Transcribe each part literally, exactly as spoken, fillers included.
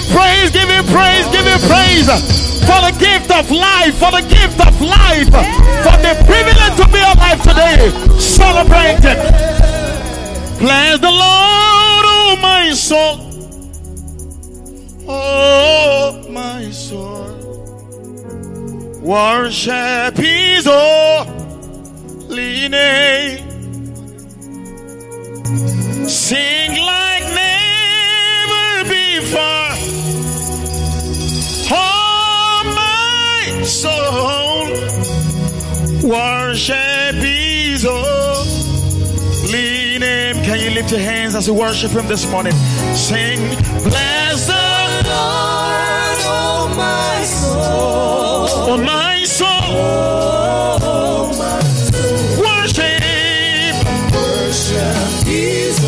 praise, give him praise, give him praise for the gift of life, for the gift of life, for the privilege to be alive today. Celebrate it. Bless the Lord, oh my soul. Oh my soul. Worship his holy name. Sing like never before. Oh my soul, worship his holy name. Can you lift your hands as you worship him this morning? Sing, bless the Lord, oh my soul. Oh my soul, oh my soul. Worship, worship his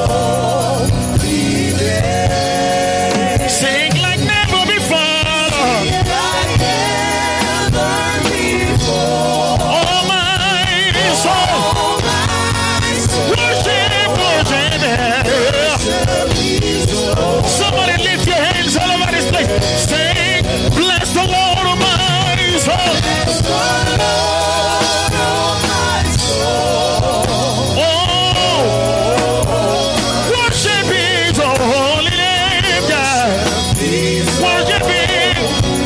holy name. Sing like never before. Sing like never before. Oh my soul, oh my soul. Worship, worship, worship his holy. Somebody lift your hands all over this place. Sing, bless the Lord of my soul. Bless the Lord of my soul. Oh, worship his holy name, God. Worship him.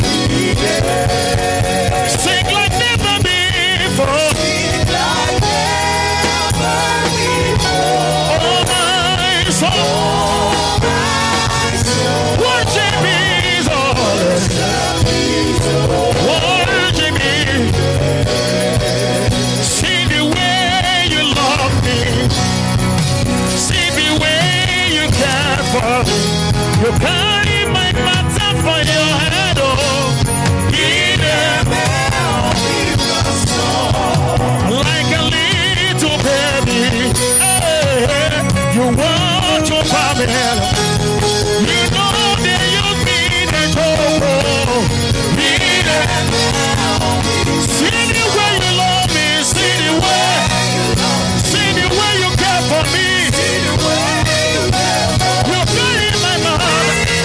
Sing like never before. Sing like never before. Oh my soul. Worship his holy. Worship him. See the way you love me. See the way you care for me. You carry my matter for your head, oh. In a like a little baby. Hey, you want your family. You know that you need a trouble. Need a see the way you love me. See the way. See the way you care for me. See the way you care for me. You carry my mother.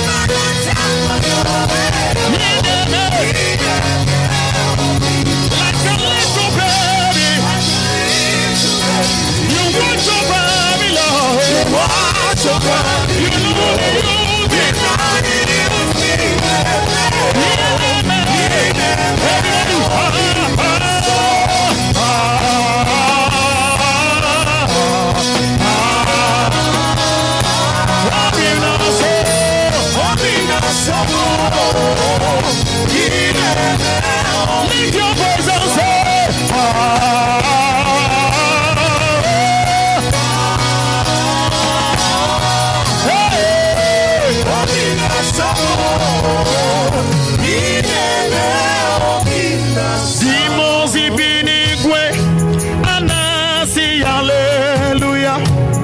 Need a like a little baby. You want your baby, Lord. You want your baby. You know that you did not need it. Lift your voice and say, ah, Dimos ibinigwe, anasi hallelujah,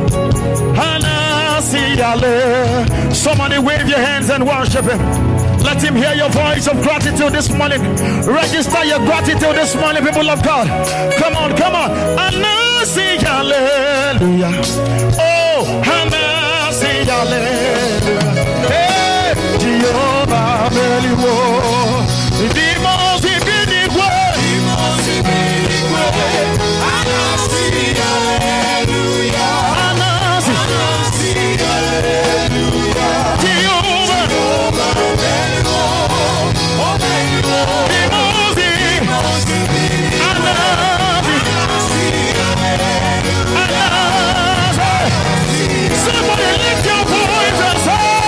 anasi hallelujah. Somebody wave your hands and worship him. Let him hear your voice of gratitude this morning. Register your gratitude this morning, people of God. Come on, come on. Anasi hallelujah. Oh, anasi hallelujah. Hey, Jehovah Beliwo. Dimos ibinigwe, dimos ibinigwe. Anasi hallelujah. Anasi, anasi hallelujah. Jehovah, Jehovah Beliwo. Oh, Beliwo. Dimos ibinigwe. Anasi, anasi hallelujah. Anasi. Somebody lift your voice and say.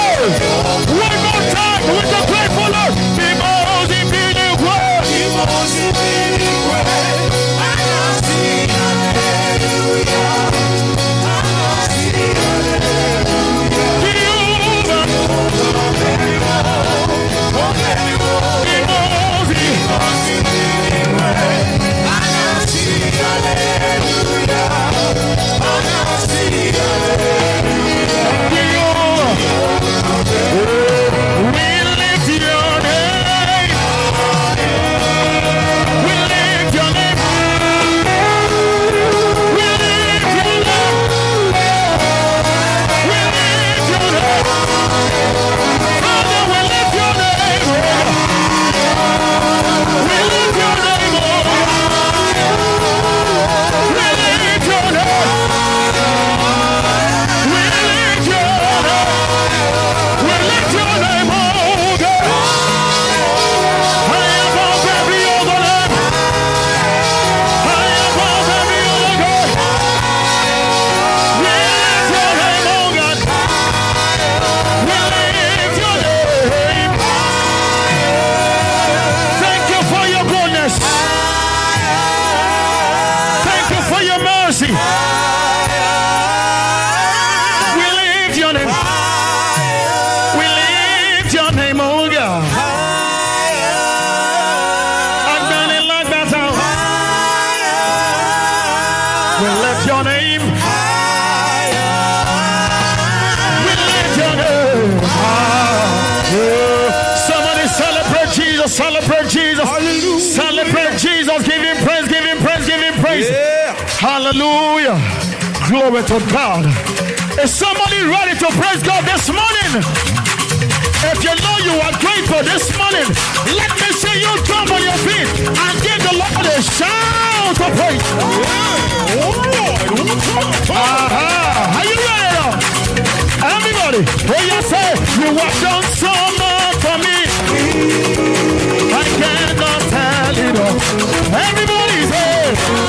Celebrate Jesus. Hallelujah. Celebrate Jesus. Give him praise, give him praise, give him praise. Yeah. Hallelujah. Glory to God. Is somebody ready to praise God this morning? If you know you are grateful this morning, let me see you jump on your feet and give the Lord a shout of praise. Yeah. Uh-huh. Are you ready now? Everybody, when you say you have done so much for me, I cannot tell it all. Everybody say,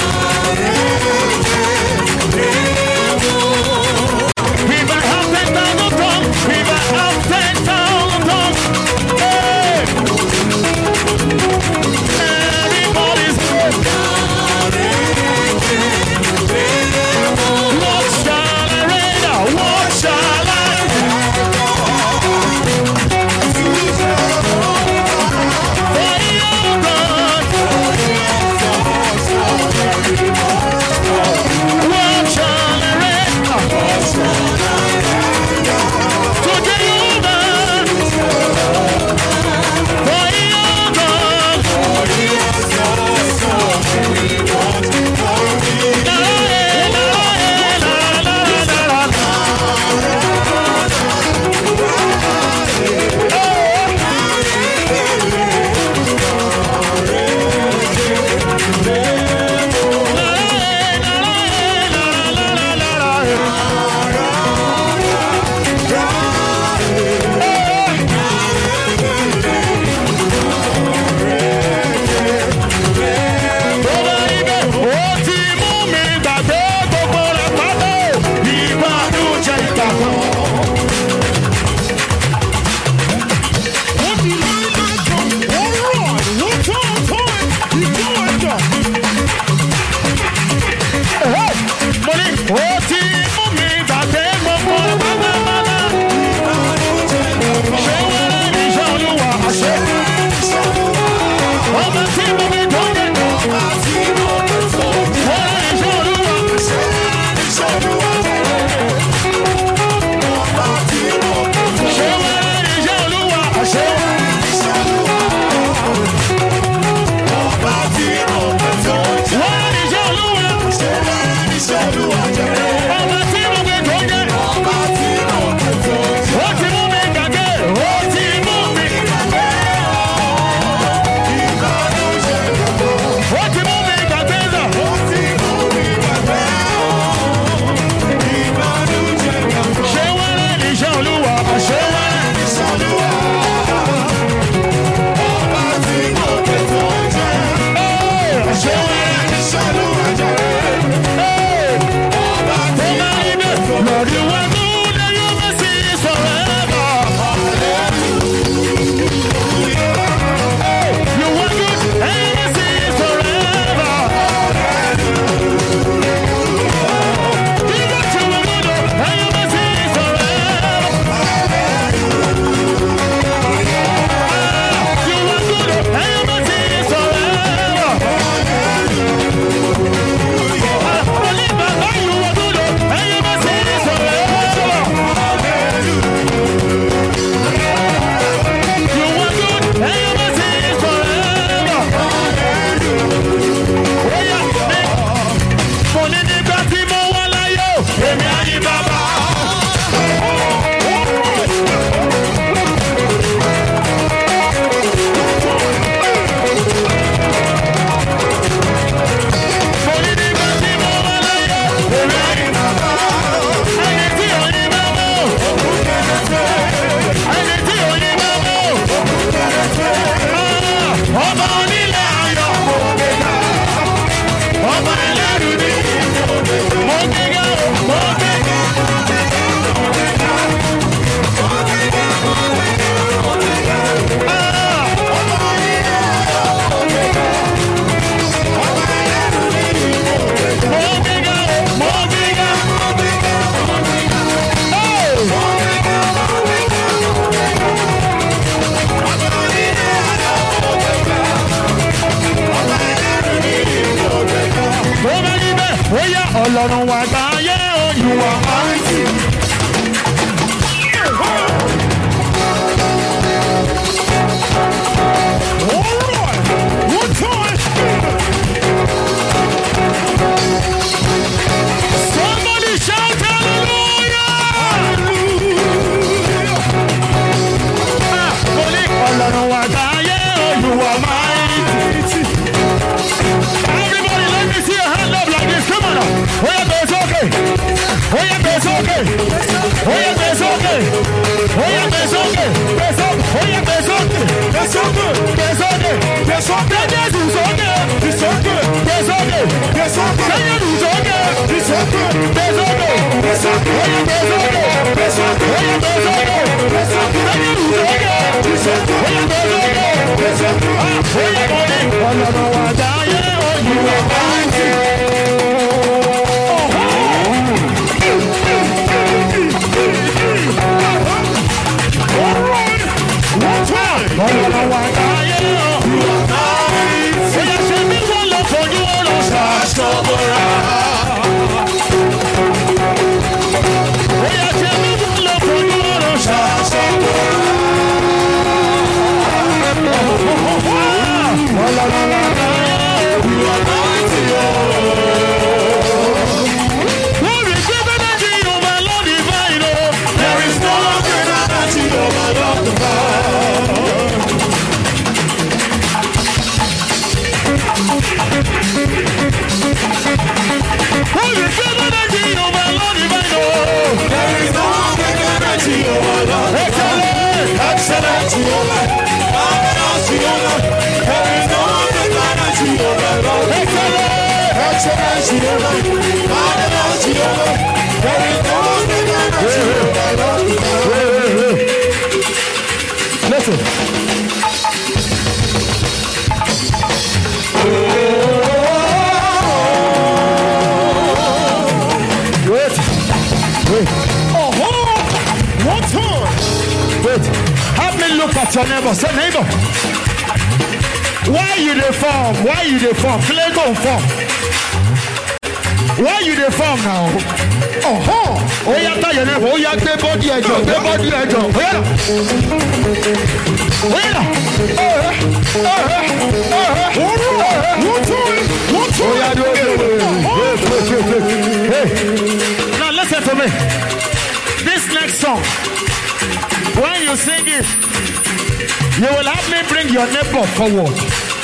if I have ten thousand tongues, if I have ten thousand tongues, hey, everybody say, what shall I render? What shall I? Jehovah. Marvelous Jehovah. There is no other God than Jehovah. Excellent Jehovah. Marvelous Jehovah. There is no other God than Jehovah. Listen. Wait. Wait. Oh, one time. Wait. Have me look at your neighbor. Say, neighbor. Why you deform? Why you deform? Play go form. Why you deform now? Oh, oh. Oh, yeah, tell your neighbor. Oh, yeah, they body edge. They body edge. Oh, yeah. Oh, yeah. Oh, yeah. Oh, yeah. One time. One time. Oh, yeah, do it. Wait, wait, wait, wait. Hey. Now listen to me. This next song, when you sing it, you will have me bring your neighbor forward.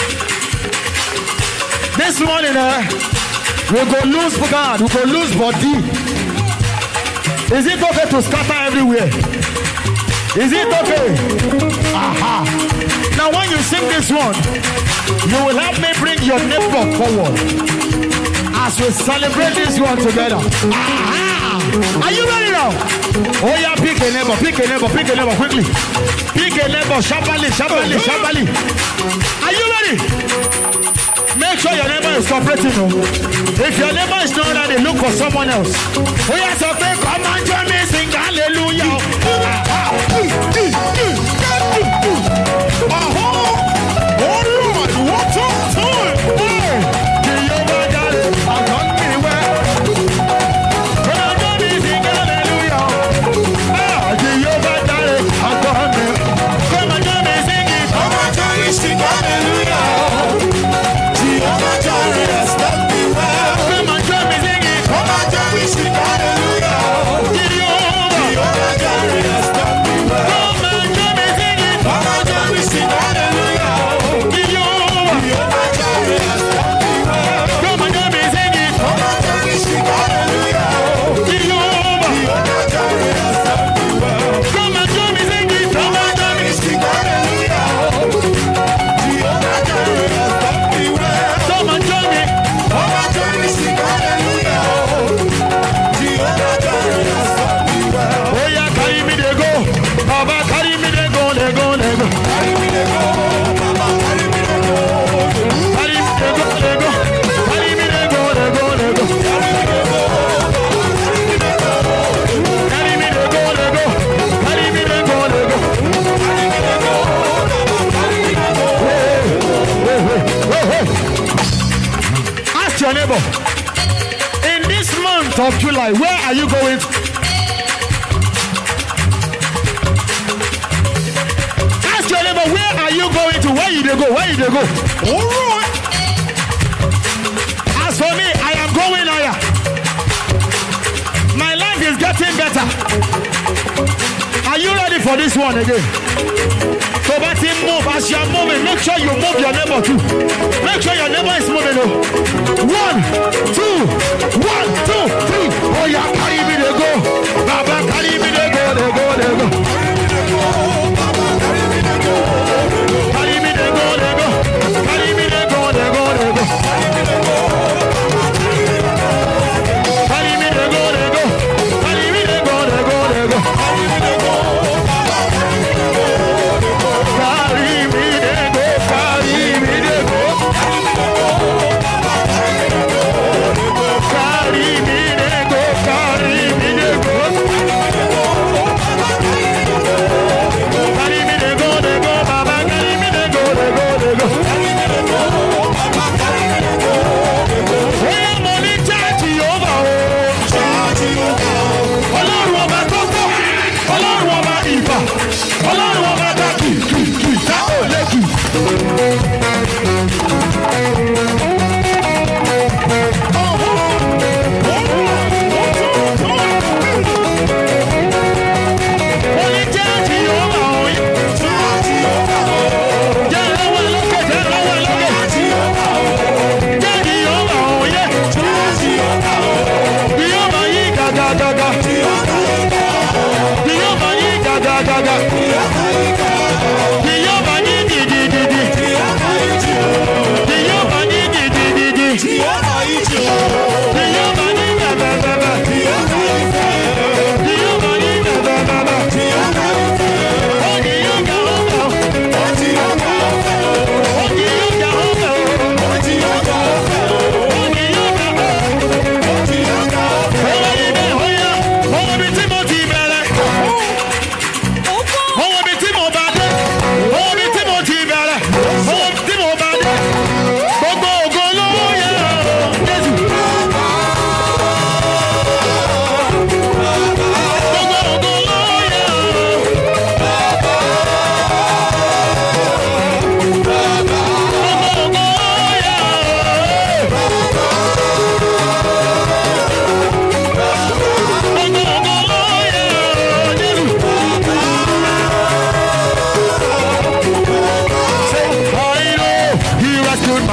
This morning, uh, we go lose God, we go lose body. Is it okay to scatter everywhere? Is it okay? Aha. Now when you sing this one, you will have me bring your neighbor forward as we celebrate this one together. Aha. Are you ready now? Oh yeah, pick a neighbor, pick a neighbor, pick a neighbor quickly. Pick a neighbor, shabali, shabali, shabali. Are you ready? Make sure your neighbor is cooperating. If your neighbor is not ready, look for someone else. Oh yes, okay, come on, join me, sing hallelujah. Your neighbor, in this month of July, where are you going to? Ask your neighbor, where are you going to? Where you they go? Where you they go? All right. As for me, I am going higher. My life is getting better. Are you ready for this one again? So let him move. As you are moving, make sure you move your neighbor too. Make sure your neighbor is moving. One, two, one, two, three. Oh yeah, carry me they go. Baba, carry me they go, they go, they go. Carry me they go, they go. Carry me they go, they go, they go. Carry me they go, they go. Carry me they go, they go, they go.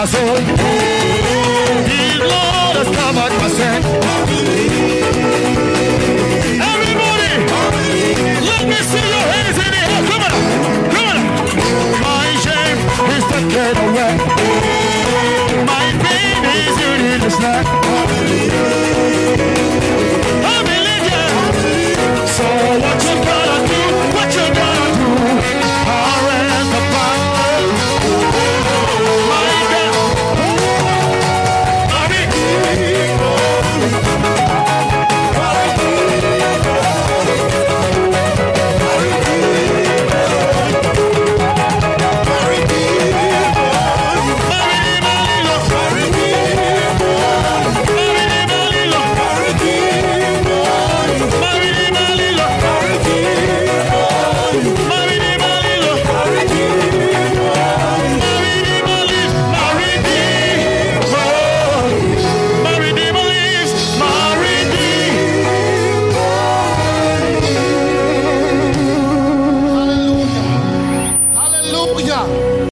my soul. His blood has covered my sin. Everybody, let me see your hands in the air. Come on, come on. My shame is taken away. My pain is in the snack. I believe you. So what you gotta do? What you gotta do? I ran the battle. My